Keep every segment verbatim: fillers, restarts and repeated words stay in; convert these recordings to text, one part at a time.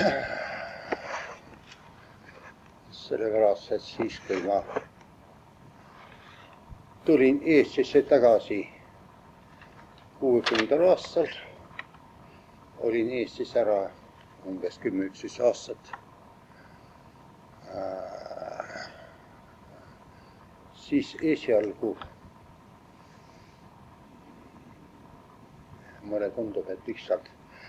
sellepärast, et siis, kui ma tulin Eestisse tagasi kuuekümnendal aastal, olin Eestis ära umbes kümme üksteist aastat. Siis esialgu mulle tundub, et lihtsalt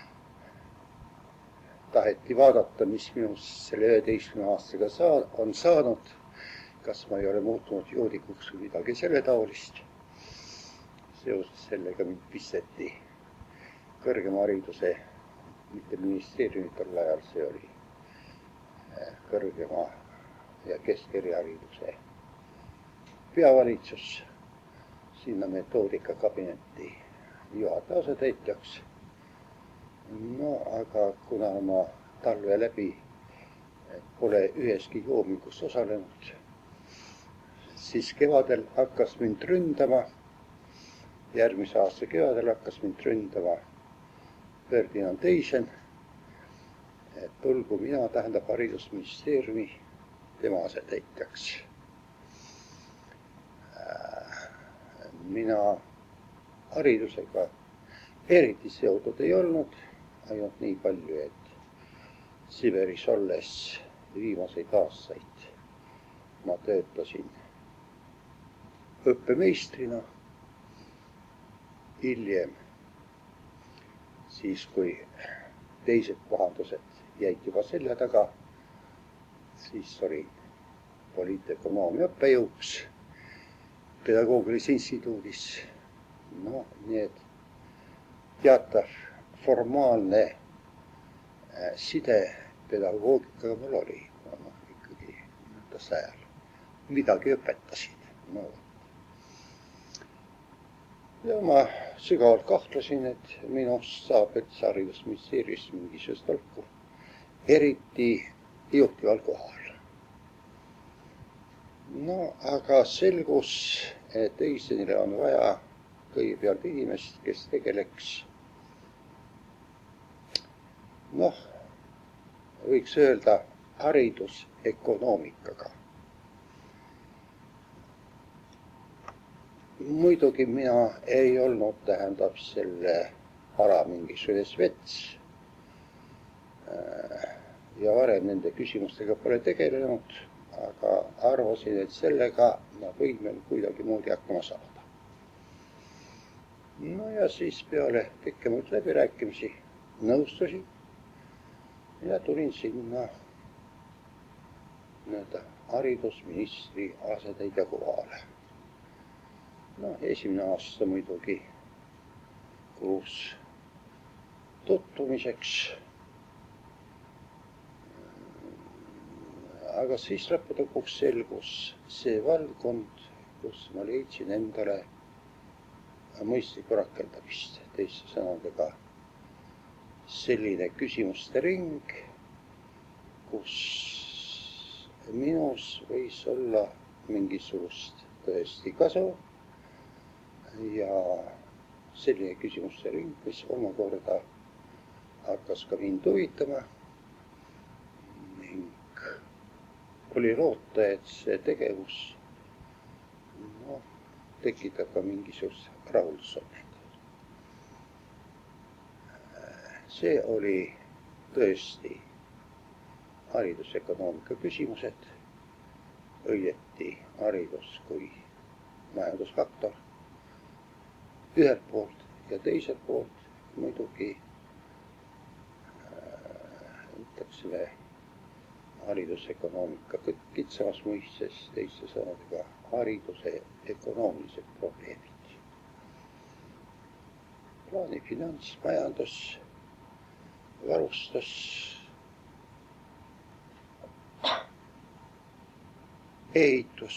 taheti vaadata, mis minust selle üheteistkümne aastaga saa- on saanud, kas ma ei ole muutunud joodikuks või midagi selle taolist. Seoses sellega mind pisteti kõrgema hariduse, mitte ministeeriumi tol ajal, see oli kõrgema ja keskerihariduse peavalitsus sinna metoodikakabinetti juhataja asetäitjaks. No aga kuna ma talve läbi pole üheski joomingus osalenud, siis kevadel hakkas mind ründama, järgmise aasta kevadel hakkas mind ründama Ferdinand Eisen, et tulgu mina, tähendab haridusministeeriumi, tema asetäitjaks. Mina haridusega eriti seotud ei olnud, ainult nii palju, et Siberis olles viimaseid aastaid ma töötasin õppemeistrina. Hiljem, siis kui teised kohandused jäid juba selja taga, siis oli poliitekonoomia õppejõuks Pedagoogilises instituudis. No, nii et teatav formaalne side pedagoogikaga mul oli, no, ikkagi mõttes ajal midagi õpetasid. No. Ja ma sügavalt kahtlesin, et minust saab üldse haridusministeeriumist mingisugust tolku, eriti juhtival kohal. No, aga selgus, et Eisenile on vaja kõigepealt inimest, kes tegeleks, noh, võiks öelda haridusökonoomikaga. Muidugi mina ei olnud, tähendab, selle ala mingisugune svets ja varem nende küsimustega pole tegelenud, aga arvasin, et sellega ma võin veel kuidagi moodi hakkama saada. No ja siis peale pikemaid läbirääkimisi nõustusin ja tulin sinna nõnda haridusministri asetäitja kohale. No, esimene aasta muidugi kulus tutvumiseks, aga siis lõpuks selgus see valdkond, kus ma leidsin endale mõistlikku rakendamist. Teiste sõnadega selline küsimuste ring, kus minus võis olla mingisugust tõesti kasu ja selline küsimuste ring, mis omakorda hakkas ka mind huvitama ning oli loota, et see tegevus no, tekitab ka mingisugust rahulsunnet. See oli tõesti haridusökonoomika küsimused, õieti haridus kui majandusfaktor ühelt poolt ja teiselt poolt muidugi ütleksime haridusökonoomika kitsamas mõistes, teiste sõnadega hariduse ökonoomilised probleemid. Plaani, finants, majandus, varustus, ehitus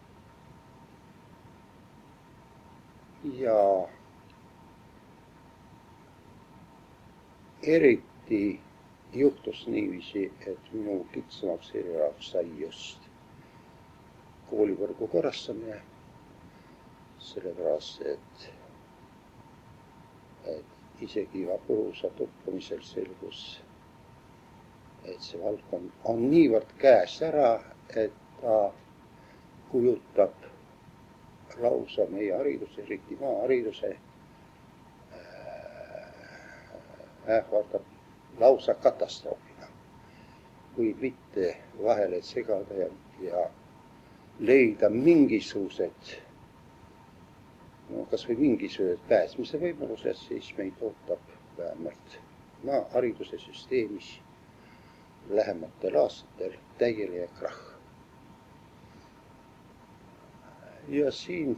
ja eriti juhtus niiviisi, et minu kitsamaks erialaks sai just koolivõrgu korrastamine, sellepärast, et, et isegi juba põrusa tutvumisel selgus, et see valdkond on niivõrd käes ära, et ta kujutab lausa meie hariduse, eriti maahariduse, ähvardab lausa katastroofina, kui mitte vahele segada ja, ja leida mingisugused, no kas või mingisugused pääsmise võimalused, siis meid ootab vähemalt maahariduse süsteemis lähematel aastatel täielik krahh. Ja siin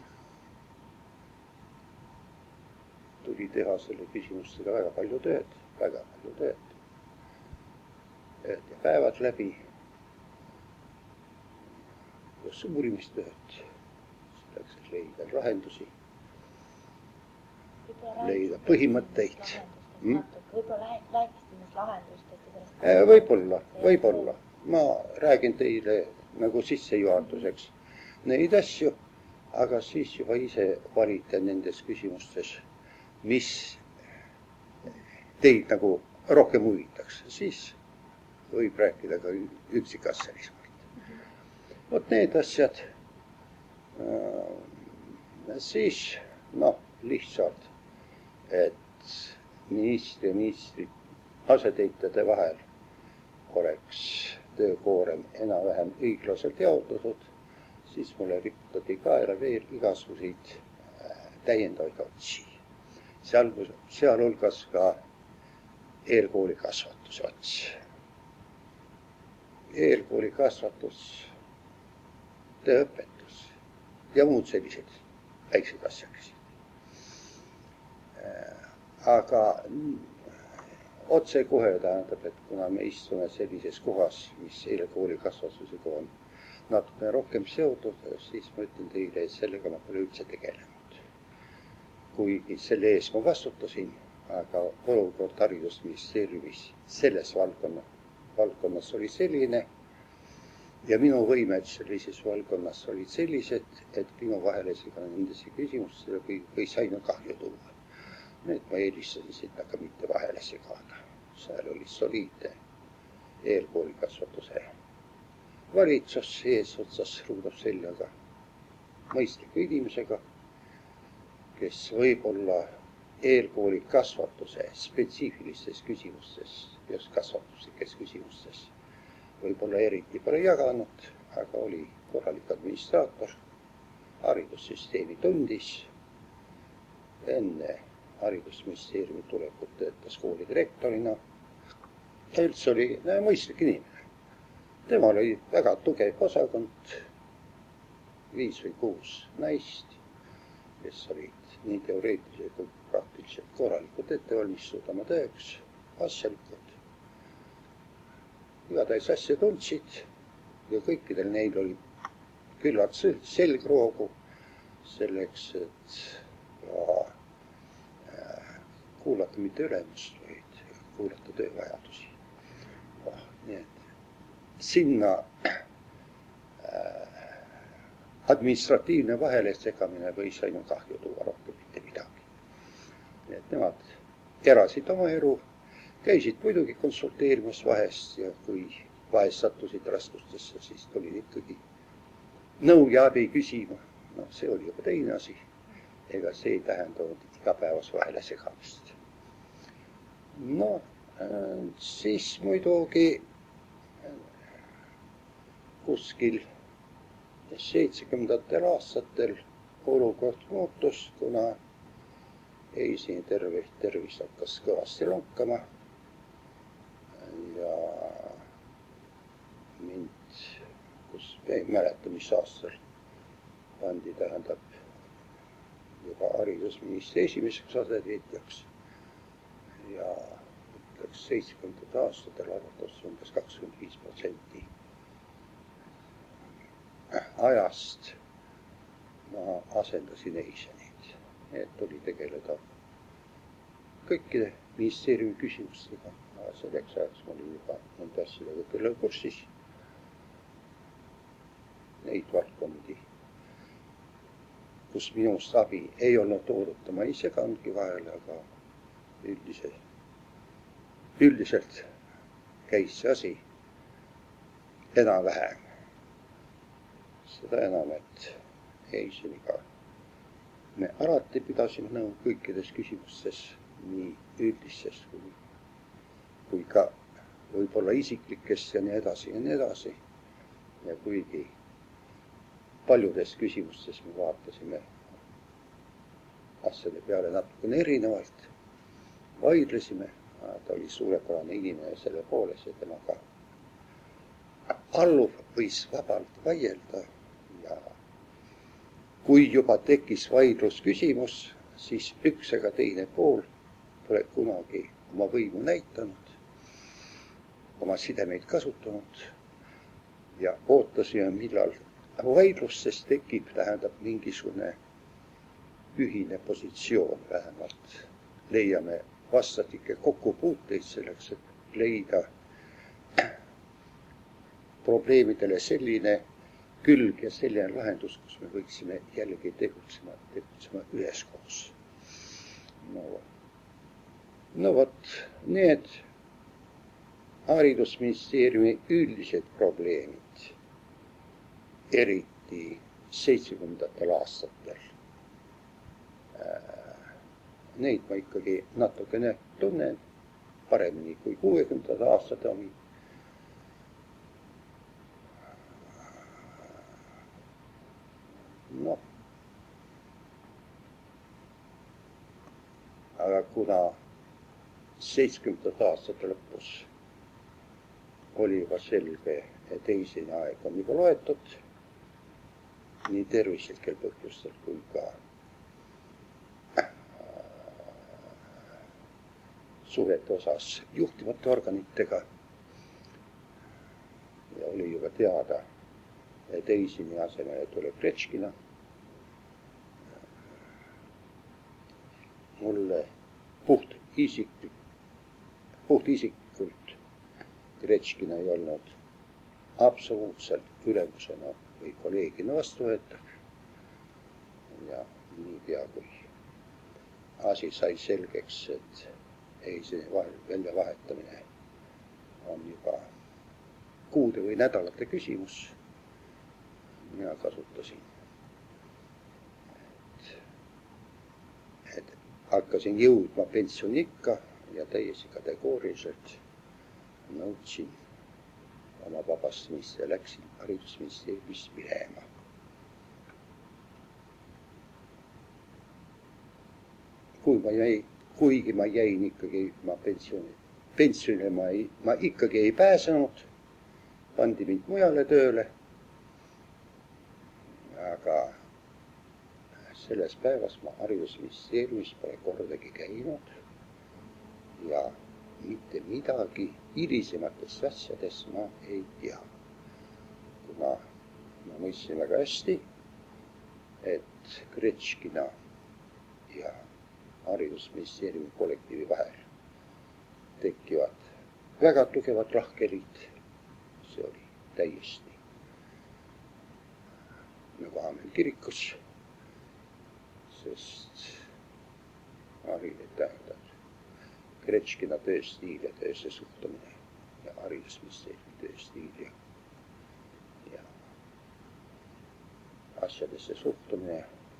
tuli teha selle küsimustega väga palju tööd, väga palju tööd. Ööd ja päevad läbi. Ja suurimistööd, selleks, et leida lahendusi, leida põhimõtteid. Hmm? Võib-olla rääkisite nendest lahendustest? Võib-olla, võib-olla. Ma räägin teile nagu sissejuhatuseks neid asju, aga siis juba ise valite nendes küsimustes, mis teid nagu rohkem huvitaks. Siis võib rääkida ka üksikasjalisemalt. Vot need asjad. Siis, noh, lihtsalt, et ministri ja ministri asetäitjate vahel oleks töökoorem enam-vähem õiglaselt jaotatud, siis mulle riputati kaela veel igasuguseid täiendavaid otsi. Seal, sealhulgas ka eelkooli kasvatuse ots. Eelkooli kasvatus, tööõpetus ja muud sellised väiksed asjakesed. Aga otse kohe tähendab, et kuna me istume sellises kohas, mis eelkooli kasvatusega on natuke rohkem seotud, siis ma ütlen teile, et sellega ma pole üldse tegelenud. Kuigi selle ees ma vastutasin, aga olukord haridusministeeriumis selles valdkonna, valdkonnas oli selline ja minu võimed sellises valdkonnas olid sellised, et minu vahelesega nendesse küsimustele võis ainult kahju tuua. Need ma eelistasin sinna ka mitte vahele segada. Seal oli soliidne eelkooli kasvatuse valitsus eesotsas ruudab seljaga mõistliku inimesega, kes võib-olla eelkooli kasvatuse spetsiifilistes küsimustes, just kasvatuslikes küsimustes, võib-olla eriti pole jaganud, aga oli korralik administraator, haridussüsteemi tundis, enne haridusministeeriumi tulekut töötas kooli direktorina. Üldse oli mõistlik inimene. Temal oli väga tugev osakond, viis või kuus naist, kes olid nii teoreetiliselt kui praktiliselt korralikult ettevalmistud oma tööks, asjalikud. Igatahes asja tundsid ja kõikidel neil oli küllalt selgroogu selleks, et ka kuulata mitte ülemust, vaid kuulata töövajadusi. Oh, nii et sinna äh, administratiivne vahele segamine võis ainult kahju tuua rohkem mitte midagi. Nii et nemad erasid oma elu, käisid muidugi konsulteerimas vahest ja kui vahest sattusid raskustesse, siis tulid ikkagi nõu ja abi küsima. No, see oli juba teine asi. Ega see ei tähendanud igapäevas vahele segamist. No, äh, siis muidugi kuskil seitsekümnendatel aastatel olukord muutus, kuna eisi terve, tervis hakkas kõvasti lonkama ja mind, kus ei mäleta, mis aastal pandi, tähendab juba haridusministri esimeseks asetäitjaks ja ütleks seitsekümnendatel aastatel arvates umbes kakskümmend viis protsenti ajast ma asendasin Eisenit, et tuli tegeleda kõikide ministeeriumi küsimustega. Selleks ajaks ma olin juba nende asjadega küll kursis. Neid valdkondi, kus minust abi ei olnud oodata, ma ei seganudki vahele, aga üldiselt, üldiselt käis see asi enam-vähem. Seda enam, et Eiseniga me alati pidasime nõu kõikides küsimustes, nii üldistes kui, kui ka võib-olla isiklikes ja nii edasi ja nii edasi. Ja kuigi paljudes küsimustes me vaatasime asjade peale natukene erinevalt, vaidlesime, ta oli suurepärane inimene selle poolest, et temaga alluv võis vabalt vaielda ja kui juba tekkis vaidlusküsimus, siis üks ega teine pool pole kunagi oma võimu näitanud, oma sidemeid kasutanud ja ootasime, millal vaidlustes tekib, tähendab mingisugune ühine positsioon vähemalt. Leiame vastatike kokkupuuteid selleks, et leida probleemidele selline külg ja selline lahendus, kus me võiksime jällegi tegutsema, tegutsema üheskoos. No, no vot, need haridusministeeriumi üldised probleemid, eriti seitsmekümnendatel aastatel, neid ma ikkagi natukene tunnen paremini kui kuuekümnendad aastad oli. Noh, aga kuna seitsmekümnendate aastate lõpus oli juba selge, et Eiseni aeg on juba loetud, nii tervislikel põhjustel kui ka suhete osas juhtivate organitega ja oli juba teada, et Eiseni asemele tuleb Gretškina. Mulle puht isiklik, puht isiklikult Gretškina ei olnud absoluutselt ülemusena või kolleegina vastuvõetav. Ja niipea kui asi sai selgeks, et Eiseni vahel välja vahetamine on juba kuude või nädalate küsimus. Mina kasutasin, et, et hakkasin jõudma pensionikka ja täiesti kategooriliselt nõudsin oma vabastamist ja läksin haridusministeeriumist minema. Kui ma jäi, kuigi ma jäin ikkagi ma pensioni, pensionile ma, ei, ma ikkagi ei pääsenud, pandi mind mujale tööle. Aga selles päevas ma haridusministeeriumis pole kordagi käinud ja mitte midagi hilisematest asjadest ma ei tea. Kuna ma mõistsin väga hästi, et Gretškina ja haridusministeeriumi kollektiivi vahel tekivad väga tugevad lahkhelid. See oli täiesti nagu Aamen kirikus, sest haridus tähendab Gretškina tööstiil ja töösse suhtumine ja haridusministeeriumi tööstiil ja, ja asjadesse suhtumine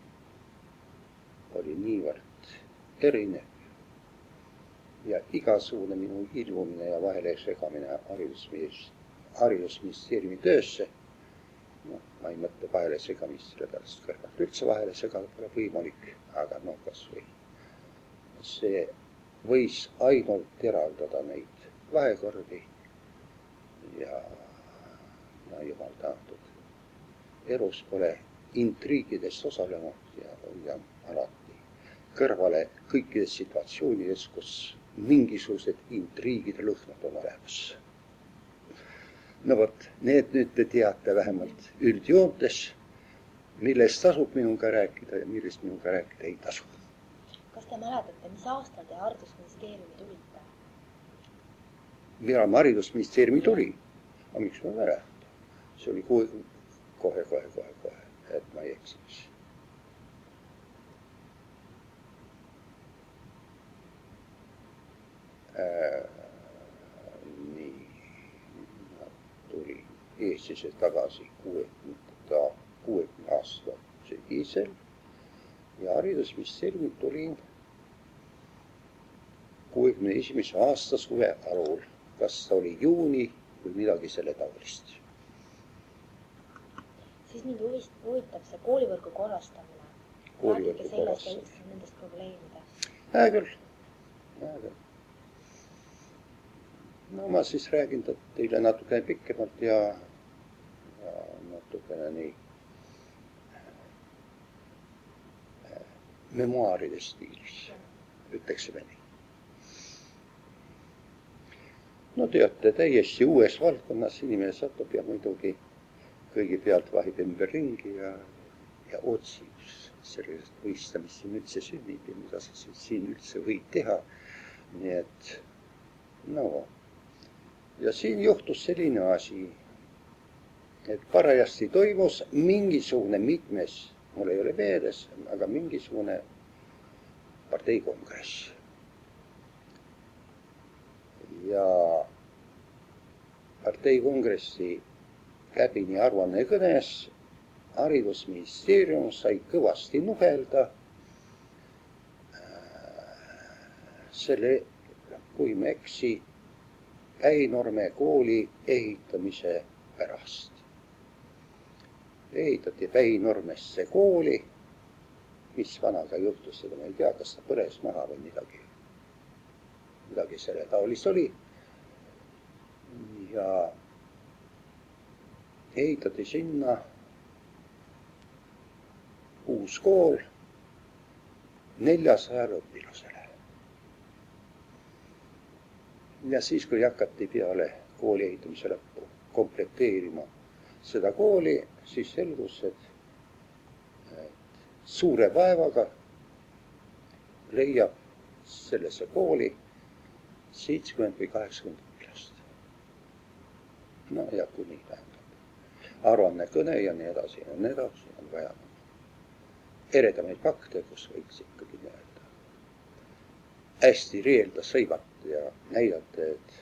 oli niivõrd erinev ja igasugune minu ilmumine ja vahele segamine haridusministeeriumi töösse. No, ma ei mõtle vahele segamist, selle pärast kõrvalt üldse vahele segada pole võimalik, aga no kas või see võis ainult teravdada neid vahekordi ja, ja jumal tänatud. Elus pole intriigidest osalenud ja hoian alati kõrvale kõikides situatsioonides, kus mingisugused intriigide lõhnad on olemas. No vot, need nüüd te teate vähemalt üldjoontes, millest tasub minuga rääkida ja millest minuga rääkida ei tasu. Kas te mäletate, mis aastal te haridusministeeriumi tulite? Millal ma haridusministeeriumi tuli? Aga miks ma mäletan? See oli kohe, kohe, kohe, kohe, kohe, et ma ei eksiks. Äh, nii. Eestisse tagasi kuuekümne aasta sügisel ja haridusministeeriumil tulin kuuekümne esimese aasta suve alul, kas ta oli juuni või midagi selle taolist. Siis mind huvitab see koolivõrgu korrastamine. Rääkige sellest ja üldse nendest probleemidest. Hää küll. Hää küll. No ma siis räägin teile natukene pikemalt ja, ja natukene nii memuaaride stiilis, ütleksime nii. No teate, täiesti uues valdkonnas inimene satub ja muidugi kõigepealt vahib ümber ringi ja, ja otsib sellest võista, mis siin üldse sünnib ja mida sa siin üldse võid teha. Nii et, no, ja siin juhtus selline asi, et parajasti toimus mingisugune mitmes, mul ei ole meeles, aga mingisugune parteikongress. Ja parteikongressi käbini aruanne kõnes haridusministeerium sai kõvasti nuhelda selle, kui me eksi, Päinorme kooli ehitamise pärast. Ehitati Päinormesse kooli, mis vanaga juhtus, seda ma ei tea, kas ta põles maha või midagi. Midagi selle taolis oli. Ja ehitati sinna uus kool neljasajale õpilasele. Ja siis, kui hakati peale kooli ehitamise lõppu komplekteerima seda kooli, siis selgus, et, et suure vaevaga leiab sellesse kooli seitsekümmend või kaheksakümmend õpilast. No ja kuni tähendab aruanne kõne ja nii edasi ja nii edasi on vaja eredamaid fakte, kus võiks ikkagi näida hästi rielda sõivata ja näidata, et,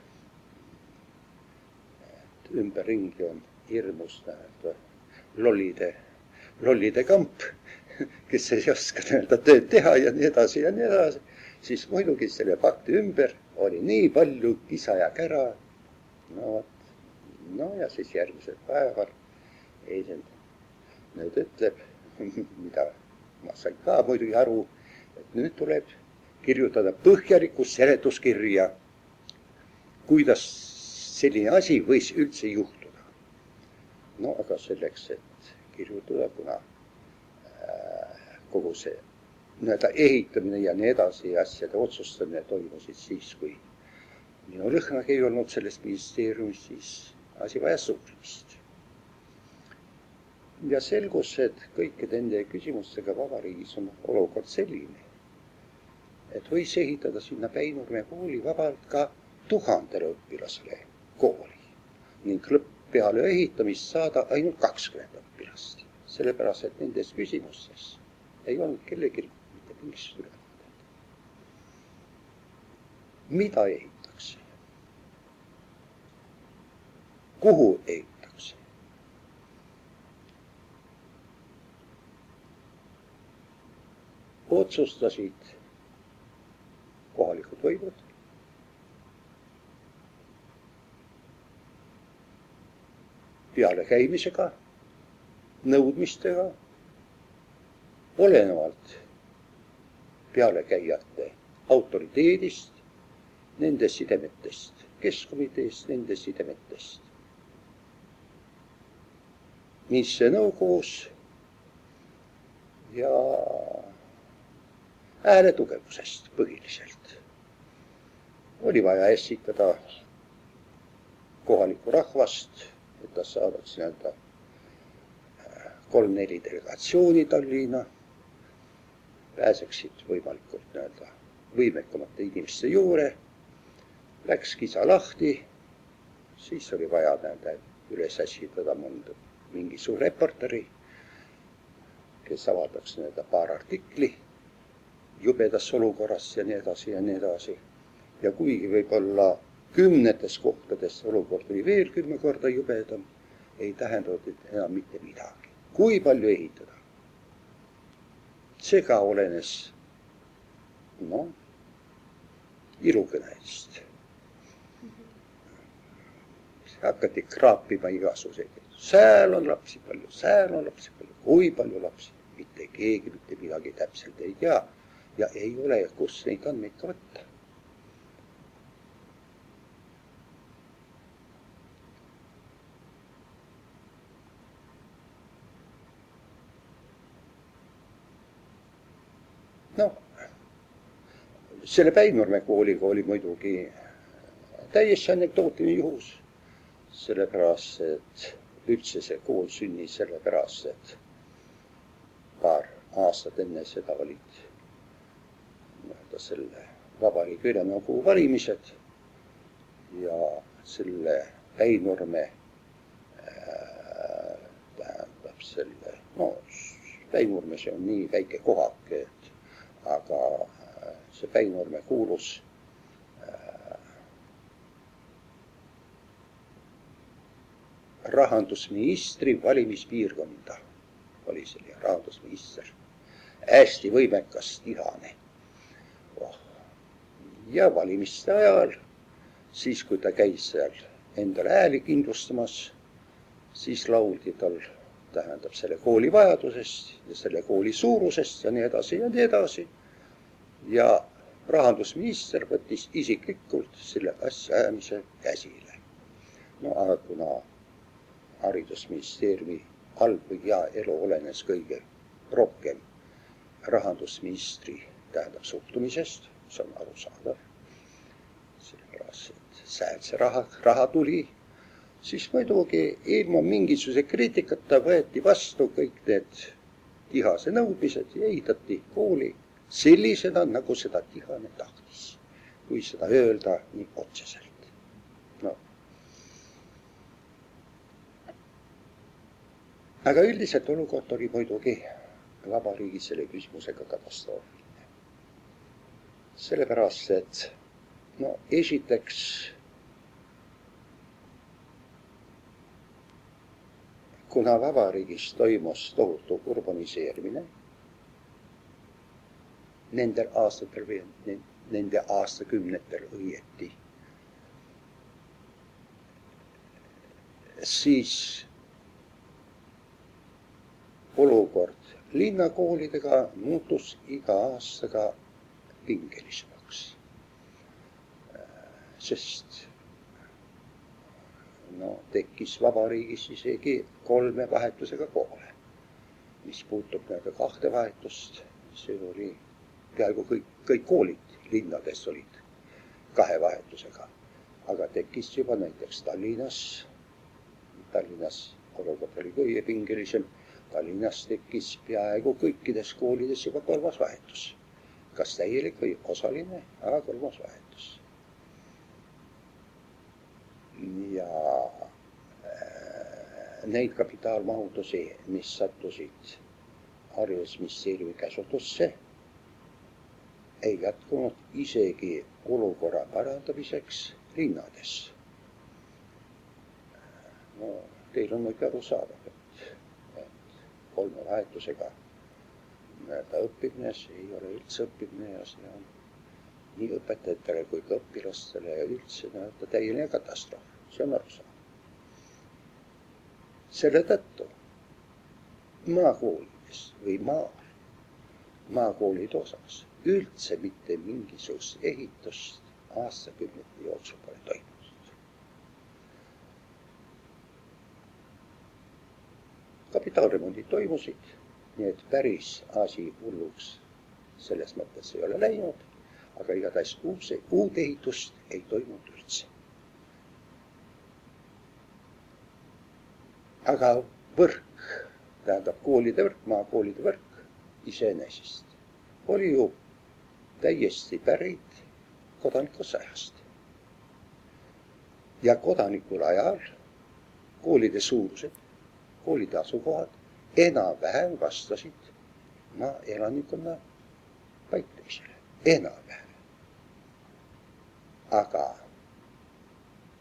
et ümberringi on hirmus näida lollide, lollide kamp, kes ei oska näida tööd teha ja nii edasi ja nii edasi. Siis muidugi selle fakti ümber oli nii palju kisa ja kära. No, no ja siis järgmisel päeval eesend nüüd ütleb, mida ma sain ka muidugi aru, et nüüd tuleb kirjutada põhjalikku seletuskirja, kuidas selline asi võis üldse juhtuda. No aga selleks, et kirjutada, kuna äh, kogu see nii-öelda ehitamine ja nii edasi asjade otsustamine toimusid siis, kui minu lõhnagi ei olnud sellest ministeeriumist, siis asi vajas suurimist. Ja selgus, et kõikide nende küsimustega vabariigis on olukord selline, et võis ehitada sinna Päinurme kooli vabalt ka tuhandele õpilasele kooli ning lõpp peale ehitamist saada ainult kakskümmend õpilast. Sellepärast, et nendes küsimustes ei olnud kellelgi mitte mingist ülevaadet. Mida ehitakse? Kuhu ehitakse? Otsustasid kohalikud võimud peale käimisega, nõudmistega, olenevalt pealekäijate autoriteedist, nende sidemetest, keskkomiteest, nende sidemetest. Mis see nõukogus ja ääle tugevusest põhiliselt. Oli vaja esitada kohalikku rahvast, et ta saadaks nii-öelda kolm-neli delegatsiooni Tallinna, pääseksid võimalikult nii-öelda võimekamate inimeste juure, läks kisa lahti, siis oli vaja nii-öelda üles ässitada mõnda mingi suur reporteri, kes avaldaks nii-öelda paar artikli jubedas olukorras ja nii edasi ja nii edasi. Ja kuigi võib-olla kümnetes kohtades olukord oli veel kümme korda jubedam, ei tähendanud enam mitte midagi. Kui palju ehitada? See ka olenes, no, ilukõnest. Hakati kraapima igasuguseid. Sääl on lapsi palju, sääl on lapsi palju, kui palju lapsi. Mitte keegi mitte midagi täpselt ei tea ja ei ole, kus neid andmeid ka võtta. No, selle Päinurme kooliga oli muidugi täiesti anekdootine juhus. Sellepärast, et üldse see kool sünnis sellepärast, et paar aastat enne seda olid selle Vabariigi Ülemnõukogu valimised ja selle Päinurme äh, tähendab selle, no Päinurme see on nii väike kohake, et aga see Päinurme kuulus rahandusministri valimispiirkonda oli selline rahandusminister. Hästi võimekas, tihane. Oh. Ja valimiste ajal, siis kui ta käis seal endale hääli kindlustamas, siis lauldi tal, tähendab selle kooli vajadusest ja selle kooli suurusest ja nii edasi ja nii edasi. Ja rahandusminister võttis isiklikult selle asja ajamise käsile. No aga kuna haridusministeeriumi halb või hea elu olenes kõige rohkem rahandusministri tähendab suhtumisest, see on arusaadav. Sellepärast, et säält see raha, raha tuli, siis muidugi ilma mingisuguse kriitikata võeti vastu kõik need tihase nõudmised ja ehitati kooli sellisena, nagu seda tihane tahtis, kui seda öelda nii otseselt. No. Aga üldiselt olukord oli muidugi vabariigi selle küsimusega katastroofiline. Sellepärast, et no esiteks kuna vabariigis toimus tohutu urbaniseerimine, nendel aastatel või nende aastakümnetel õieti, siis olukord linnakoolidega muutus iga aastaga pingelisemaks. Sest no, tekkis vabariigis isegi kolme vahetusega koole. Mis puutub näide kahte vahetust, see oli peaaegu kõik, kõik koolid linnades olid kahe vahetusega. Aga tekkis juba näiteks Tallinnas, Tallinnas olukord oli kõige pingelisem, Tallinnas tekkis peaaegu kõikides koolides juba kolmas vahetus. Kas täielik või osaline, aga kolmas vahetus. Ja äh, neid kapitaalmahutusi, mis sattusid haridusministeeriumi käsutusse, ei jätkunud isegi olukorra parandamiseks linnades. No, teil on muidugi aru saada, kolme vahetusega ta õppimine, see ei ole üldse õppimine ja see on nii õpetajatele kui ka õpilastele ja üldse näeta täieline katastroof. See on aru saada. Selle tõttu maakoolides või maal, maakoolide osas üldse mitte mingisugust ehitust aastakümnete jooksul pole toimunud. Kapitaalremondid toimusid, nii et päris asi hulluks selles mõttes ei ole läinud, aga igatahes uut ehitust ei toimunud üldse. Aga võrk, tähendab koolide võrk, maakoolide võrk iseenesest oli ju täiesti pärit kodanikosajast. Ja kodanikul ajal koolide suurused, koolide asukohad enam-vähem vastasid maa elanikkonna paiknemisele. Enam-vähem. Aga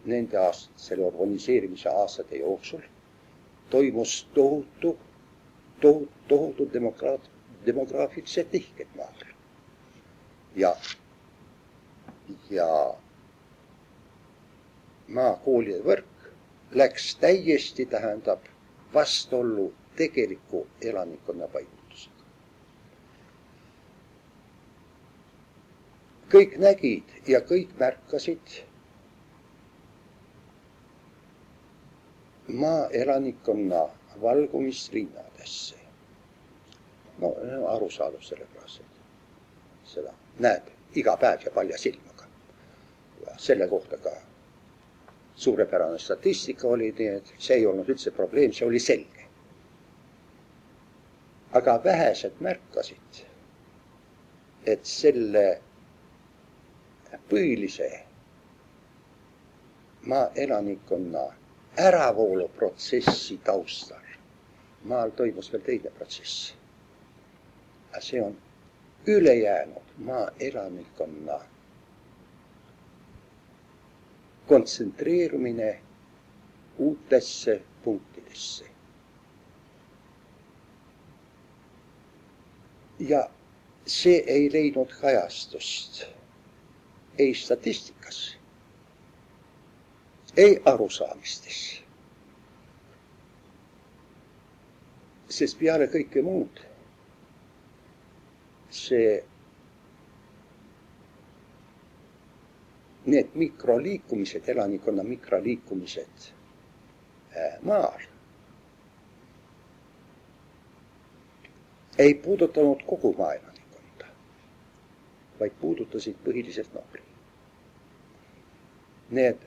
nende aast, selle urbaniseerimise aastate jooksul toimus tohutu, tohutu, tohutu demokraat, demograafilised tihked maal. Ja, ja maakoolide võrk läks täiesti, tähendab, vastuollu tegeliku elanikkonna paigutusega. Kõik nägid ja kõik märkasid maa elanikkonna valgumist linnadesse. No aru saadud sellepärast, et seda näeb iga päev ja palja silmaga. Ja selle kohta ka suurepärane statistika oli, nii et see ei olnud üldse probleem, see oli selge. Aga vähesed märkasid, et selle põhilise maa elanikkonna äravooluprotsessi taustal maal toimus veel teine protsess. See on ülejäänud maa elanikkonna kontsentreerumine uutesse punktidesse. Ja see ei leidnud kajastust ei statistikas, ei arusaamistes. Sest peale kõike muud see need mikroliikumised, elanikkonna mikroliikumised maal ei puudutanud kogu maa elanikkonda, vaid puudutasid põhiliselt noori. Need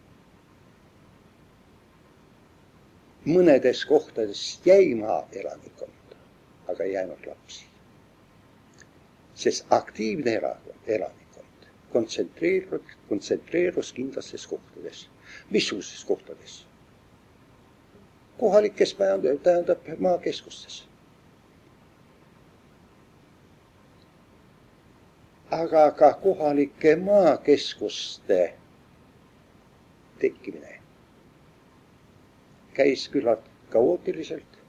mõnedes kohtades jäi maa elanikkonda, aga ei jäänud lapsi. Sest aktiivne elanikkond kontsentreerus, kontsentreerus kindlastes kohtades. Missuguses kohtades? Kohalikes tähendab maakeskustes. Aga ka kohalike maakeskuste tekkimine käis küllalt kaootiliselt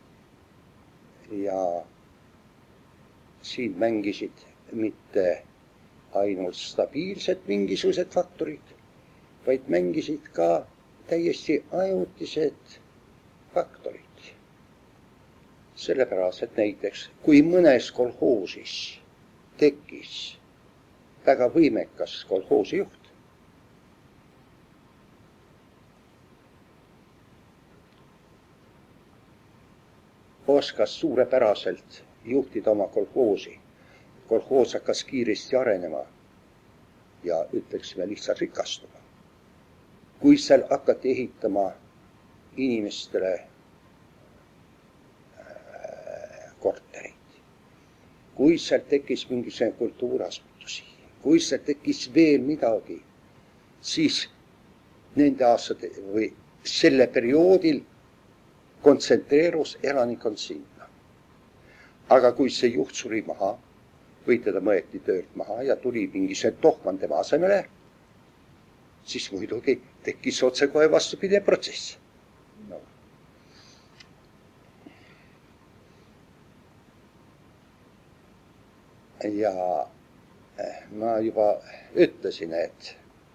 ja siin mängisid mitte ainult stabiilsed mingisugused faktorid, vaid mängisid ka täiesti ajutised faktorid. Sellepärast, et näiteks kui mõnes kolhoosis tekkis väga võimekas kolhoosijuht, oskas suurepäraselt juhtida oma kolhoosi. Kolhoos hakkas kiiresti arenema ja ütleksime lihtsalt rikastuma. Kui seal hakati ehitama inimestele korterid, kui seal tekkis mingisugune kultuurasutusi, kui seal tekkis veel midagi, siis nende aastate või selle perioodil kontsentreerus elanikkond sinna. Aga kui see juht suri maha või teda mõeti töölt maha ja tuli mingisugune tohman tema asemele, siis muidugi tekkis otsekohe vastupidine protsess. No. Ja ma juba ütlesin, et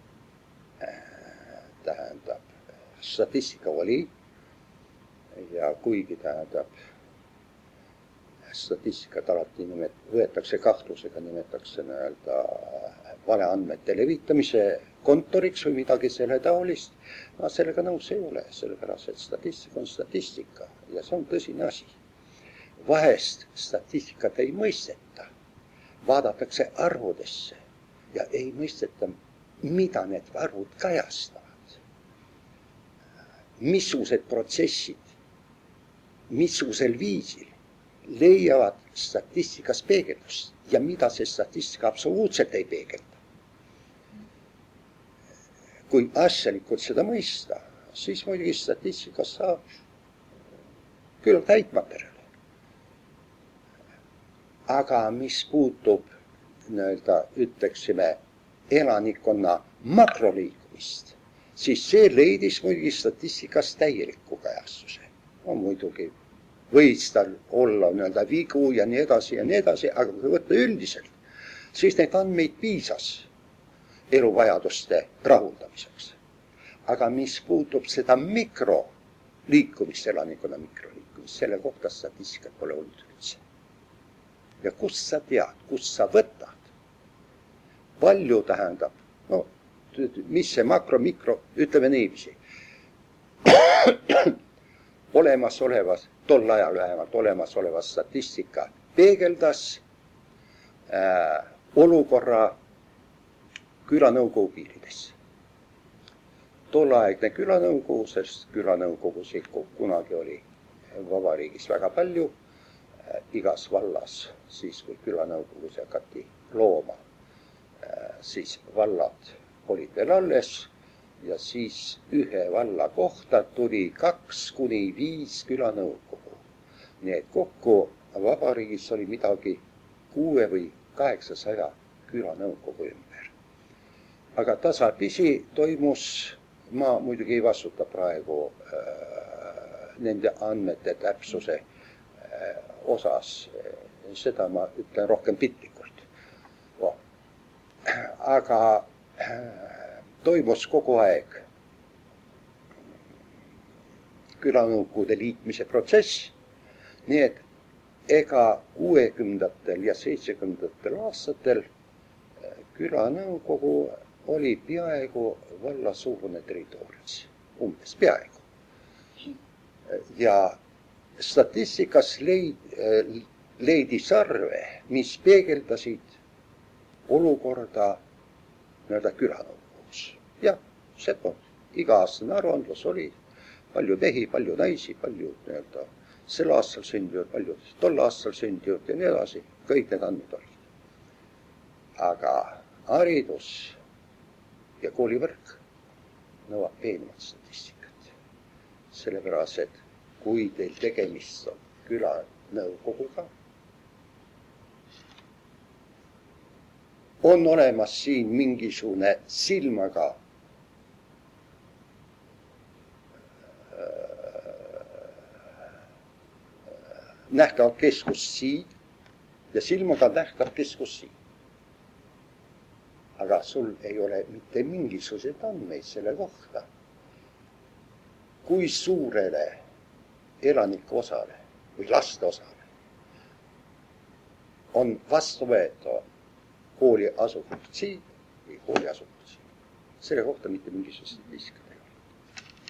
tähendab, statistika oli ja kuigi tähendab, statistikat alati nimet, võetakse kahtlusega, nimetatakse nii-öelda valeandmete levitamise kontoriks või midagi selle taolist. Ma sellega nõus ei ole, sellepärast, et statistika on statistika ja see on tõsine asi. Vahest statistikat ei mõisteta, vaadatakse arvudesse ja ei mõisteta, mida need arvud kajastavad. Missugused protsessid, missugusel viisil leiavad statistikas peegeldust ja mida see statistika absoluutselt ei peegelda. Kui asjalikult seda mõista, siis muidugi statistikas saab küll täitmaterjali. Aga mis puutub, nii-öelda ütleksime, elanikkonna makroliikumist, siis see leidis muidugi statistikas täieliku kajastuse. No muidugi võis tal olla nii-öelda vigu ja nii edasi ja nii edasi, aga kui võtta üldiselt, siis neid andmeid piisas eluvajaduste rahuldamiseks. Aga mis puutub seda mikroliikumist, elanikkonna mikroliikumist, selle kohta statistikat pole olnud üldse. Ja kust sa tead, kust sa võtad? Palju tähendab, no mis see makro, mikro, ütleme niiviisi. olemasolevas, tol ajal vähemalt olemasolevas statistika peegeldas äh, olukorra külanõukogu piirides. Tollaegne külanõukogu, sest külanõukogusid kunagi oli vabariigis väga palju, äh, igas vallas, siis kui külanõukogus hakati looma, äh, siis vallad olid veel alles ja siis ühe valla kohta tuli kaks kuni viis külanõukogu. Nii et kokku vabariigis oli midagi kuue või kaheksasaja külanõukogu ümber. Aga tasapisi toimus, ma muidugi ei vastuta praegu äh, nende andmete täpsuse äh, osas, seda ma ütlen rohkem piltlikult. Oh. Aga toimus kogu aeg külanõukogude liitmise protsess, nii et ega kuuekümnendatel ja seitsmekümnendatel aastatel külanõukogu oli peaaegu vallasuurune territooriumis, umbes peaaegu. Ja statistikas leid, leidis arve, mis peegeldasid olukorda nii-öelda külanõukogus. Jah, see on iga-aastane aruandlus oli palju mehi, palju naisi, palju nii-öelda sel aastal sündivad, palju tol aastal sündivad ja nii edasi, kõik need andmed olid. Aga haridus ja koolivõrk nõuab peenemat statistikat. Sellepärast, et kui teil tegemist on külanõukoguga, on olemas siin mingisugune silmaga nähtav keskus siin ja silmaga nähtav keskus siin. Aga sul ei ole mitte mingisuguseid andmeid selle kohta, kui suurele elanike osale või laste osale on vastu võetav kooli asukoht siin või kooli asukoht siin. Selle kohta mitte mingisugust statistikat ei ole.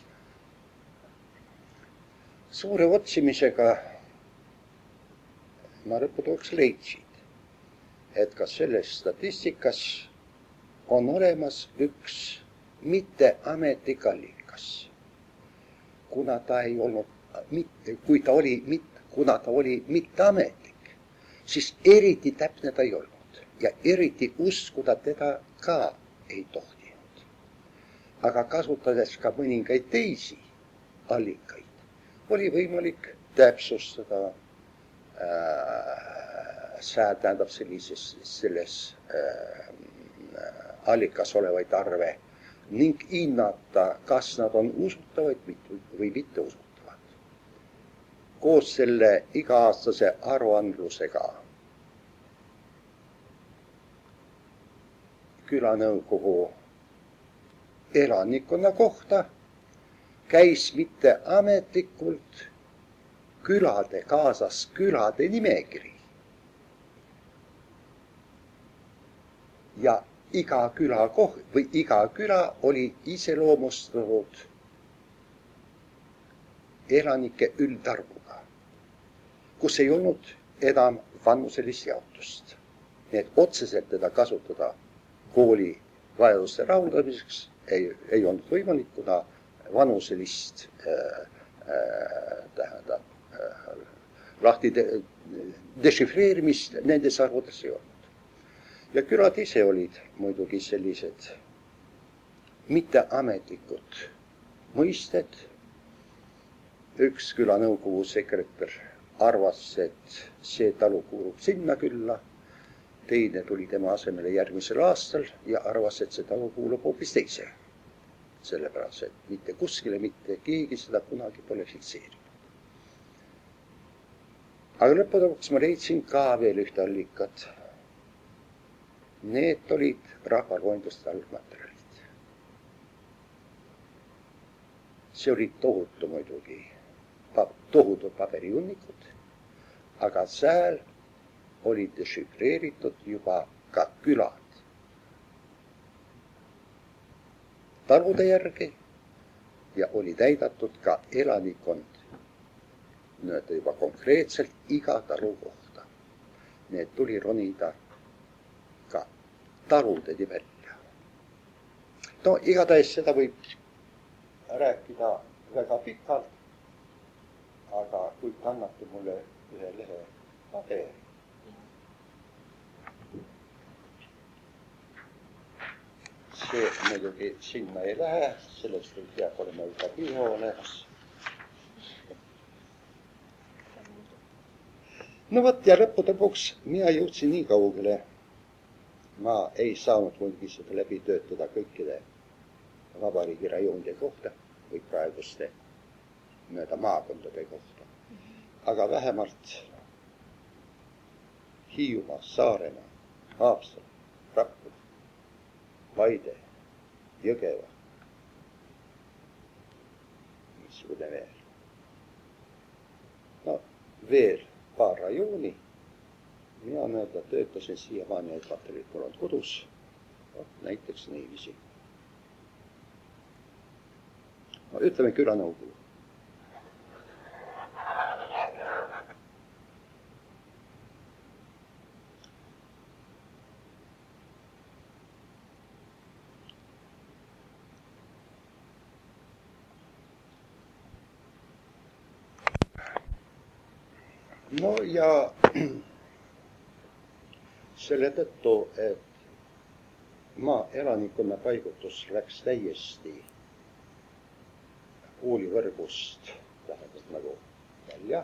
Suure otsimisega ma lõpuks leidsin, et kas selles statistikas on olemas üks mitteametlik allikas. Kuna ta ei olnud, kui ta oli, kuna ta oli mitteametlik, siis eriti täpne ta ei olnud. Ja eriti uskuda teda ka ei tohtinud. Aga kasutades ka mõningaid teisi allikaid, oli võimalik täpsustada äh, see tähendab sellises, selles äh, allikas olevaid arve ning hinnata, kas nad on usutavad või mitte usutavad. Koos selle iga-aastase aruandlusega külanõukogu elanikkonna kohta käis mitte ametlikult külade kaasas külade nimekiri. Ja iga küla koht või iga küla oli iseloomustatud elanike üldarvuga, kus ei olnud enam vanuselist jaotust. Nii et otseselt teda kasutada kooli vajaduste rahuldamiseks ei, ei olnud võimalik, kuna vanuselist äh, äh, tähendab äh, lahti de, dešifreerimist nendes arvudes ei olnud. Ja külad ise olid muidugi sellised mitteametlikud mõisted. Üks külanõukogu sekretär arvas, et see talu kuulub sinna külla. Teine tuli tema asemele järgmisel aastal ja arvas, et see talu kuulub hoopis teise sellepärast, et mitte kuskile mitte keegi seda kunagi pole fikseerinud. Aga lõppude ma leidsin ka veel ühte allikat. Need olid rahvaloenduste algmaterjalid. See oli tohutu muidugi, tohutu paberijunnikud, aga seal olid dešifreeritud juba ka külad. Talude järgi ja oli täidatud ka elanikkond. Need juba konkreetselt iga talu kohta. Need tuli ronida ka taludeni välja. No igatahes seda võib rääkida väga pikalt, aga kui kannate mulle ühe lehe paberi. See muidugi sinna ei lähe, sellest ei peab olema juba piho olemas. No võt, ja lõpuks mina jõudsin nii kaugele. Ma ei saanud muidugi seda läbi töötada kõikide vabariigi rajoonide kohta või praeguste mööda maakondade kohta. Aga vähemalt Hiiumaa, Saaremaa, Haapsalu, Rapla, Paide, Jõgeva, missugune veel. No veel paar rajooni. Mina mööda töötasin siiamaani, et materjalid mul on kodus. Näiteks niiviisi. No, ütleme külanõukogu. No ja selle tõttu, et maa elanikkonna paigutus läks täiesti koolivõrgust tähendab nagu välja,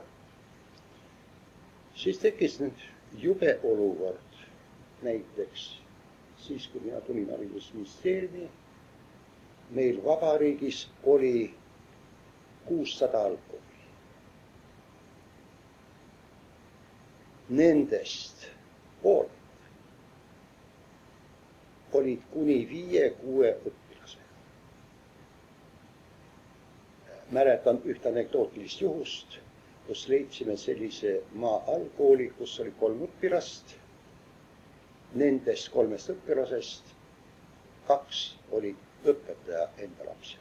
siis tekkis nüüd jube olukord. Näiteks siis, kui mina tulin haridusministeeriumi, meil vabariigis oli kuussada algkooli. Nendest pooled olid kuni viie-kuue õpilasega. Mäletan üht anekdootilist juhust, kus leidsime sellise maa allkooli, kus oli kolm õpilast. Nendest kolmest õpilasest kaks olid õpetaja enda lapsed.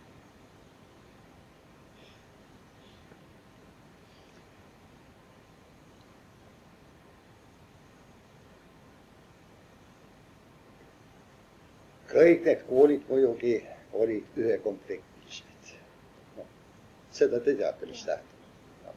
Kõik need koolid muidugi olid ühekomplektilised. No, seda te teate, mis tähendab.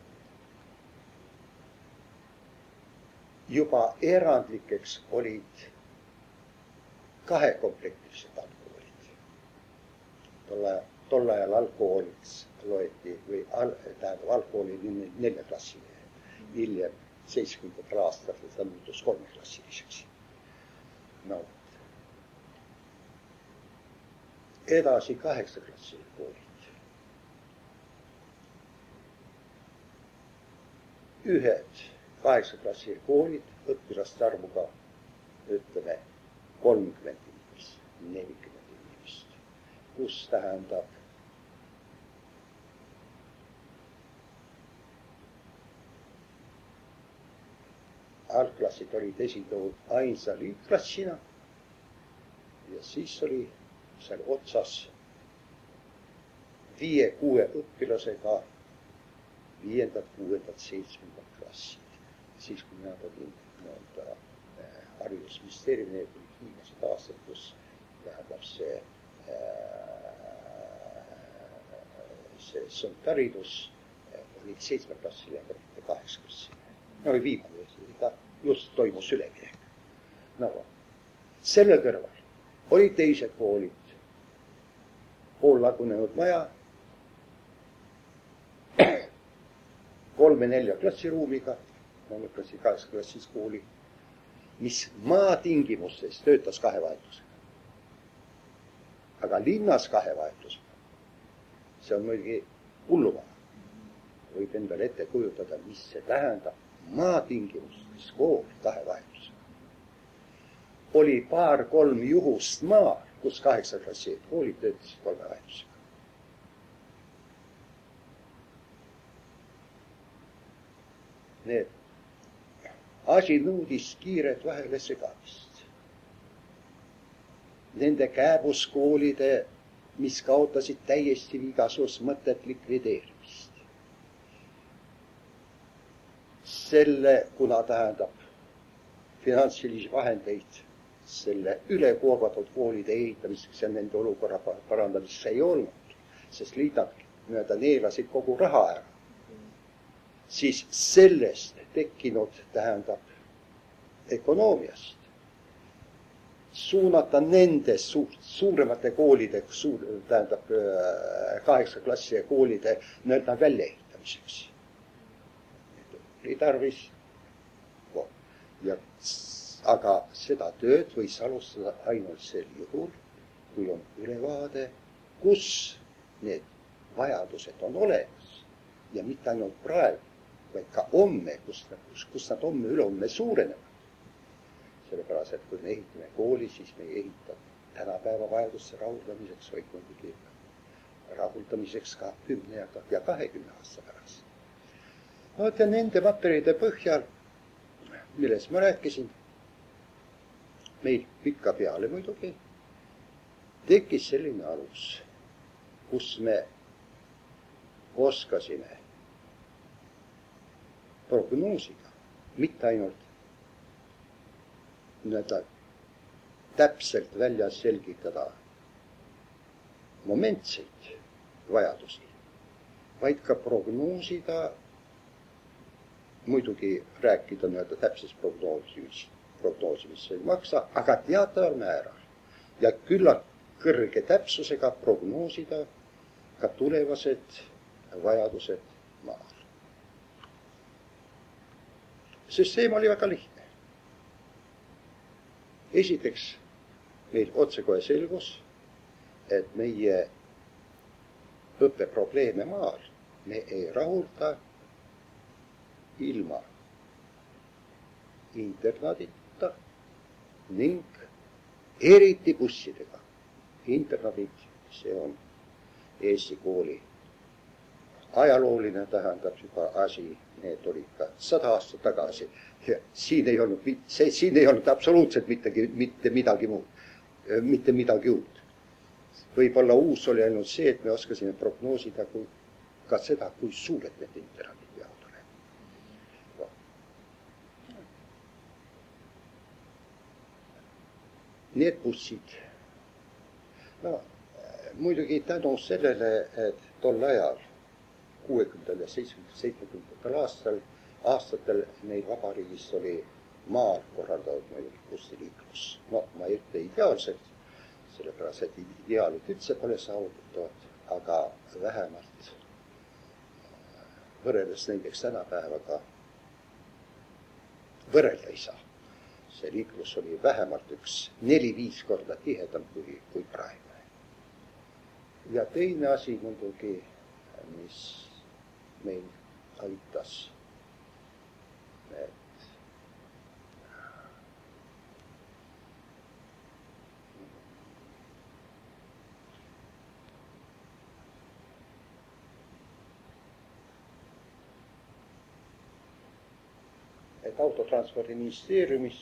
Juba erandlikeks olid kahekomplektilised algkoolid. Tolle, tol ajal algkooliks loeti või al, tähendab algkooli nelja klassiline. Hiljem seitsmekümnendatel aastatel ta muutus kolmeklassiliseks. No. Edasi kaheksaklassilised koolid. Ühed kaheksaklassilised koolid õpilaste arvuga, ütleme, kolmkümmend inimest, nelikümmend inimest, kus tähendab algklassid olid esindatud ainsa liitklassina ja siis oli seal otsas viie-kuue õpilasega viiendat, kuuendat, seitsmendat klassid. Siis, kui mina olin nõnda haridusministeeriumi, need olid viimased aastad, kus tähendab see, see sõntharidus oli seitsmeklassiline, aga mitte kaheksaklassiline. No oli viimane, ta just toimus üleminek. No, selle kõrval olid teised koolid, pool lagunenud maja, kolme-nelja klassiruumiga, ma mõtlesin kaheksa klassis kooli, mis maatingimustes töötas kahevahetusega. Aga linnas kahevahetusega see on muidugi hullumaa. Võib endale ette kujutada, mis see tähendab maatingimustes kool kahevahetusega. Oli paar-kolm juhust maa, kus kaheksa klassi koolid töötasid kolmevahetusega. Need asi nõudis kiiret vahele segamist. Nende kääbuskoolide, mis kaotasid täiesti igasugust mõtet likvideerimist. Selle, kuna tähendab finantsilisi vahendeid selle ülekoormatud koolide ehitamiseks ja nende olukorra parandamiseks ei olnud, sest liidad mööda neelasid kogu raha ära. Siis sellest tekkinud tähendab ökonoomiast suunata nende suur, suuremate koolide, suur, tähendab kaheksa klassi koolide nõelda väljaehitamiseks. Oli tarvis. Ja, aga seda tööd võis alustada ainult sel juhul, kui on ülevaade, kus need vajadused on olemas ja mitte ainult praegu, vaid ka homme, kus, kus, kus nad homme ülehomme suurenevad. Sellepärast, et kui me ehitame kooli, siis me ei ehita tänapäeva vajadusse rahuldamiseks, vaid muidugi rahuldamiseks ka kümne ja kahekümne aasta pärast. No, ja nende materjalide põhjal, milles ma rääkisin, meil pikka peale muidugi, tekkis selline alus, kus me oskasime prognoosiga, mitte ainult nii-öelda täpselt välja selgitada momentseid vajadusi, vaid ka prognoosida, muidugi rääkida nii-öelda täpsest prognoosimist, prognoosimist ei maksa, aga teataval määral ja küllalt kõrge täpsusega prognoosida ka tulevased vajadused maal. Süsteem oli väga lihtne. Esiteks meil otsekohe selgus, et meie õppeprobleeme maal me ei rahulda ilma internaadita ning eriti bussidega. Internaadid, see on Eesti kooli ajalooline, tähendab juba asi, need olid ka sada aastat tagasi. Ja siin ei olnud, see, siin ei olnud absoluutselt mittegi, mitte midagi muud, mitte midagi uut. Võib-olla uus oli ainult see, et me oskasime prognoosida kui, ka seda, kui suured need internaadid peavad olema. Need bussid. No, muidugi tänu sellele, et tol ajal kuuekümnendal ja seitsmekümnendatel aastal, aastatel meil vabariigis oli maal korraldatud muidugi bussiliiklus. No, ma ei ütle ideaalselt, sellepärast, et ideaalid üldse pole saavutatavad, aga vähemalt võrreldes näiteks tänapäevaga võrrelda ei saa. See liiklus oli vähemalt üks neli-viis korda tihedam kui, kui praegu. Ja teine asi muidugi, mis meil aitas, et et autotranspordi ministeeriumis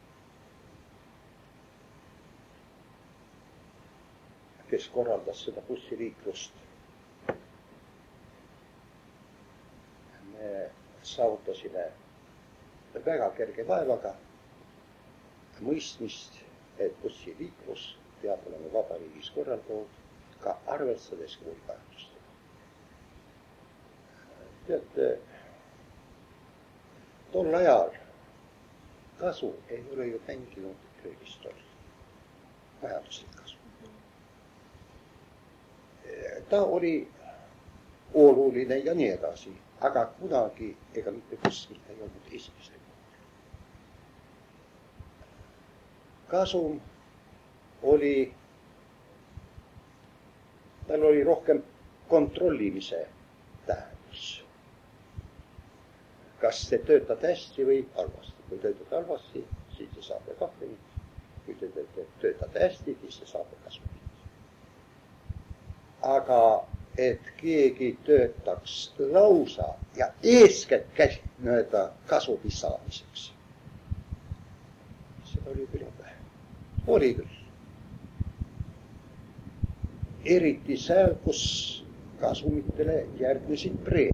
kes korraldas seda bussiliiklust, me saavutasime väga kerge vaevaga mõistmist, et bussiliiklus peab olema vabariigis korraldatud ka arvestades koolivajadust. Teate, tol ajal kasu ei ole ju mänginud kõigist olnud. Majanduslik kasu. Ta oli oluline ja nii edasi, aga kunagi ega mitte kuskilt ei olnud esimesel. Kasum oli, tal oli rohkem kontrollimise tähendus. Kas te töötate hästi või halvasti. Kui töötate halvasti, siis te saate kahvlit. Kui te töötate hästi, siis te saate kasumit. Aga et keegi töötaks lausa ja eeskätt käsi mööda kasumi saamiseks. Seda oli küll vähe. Oli küll. Eriti seal, kus kasumitele järgnesid preemiad.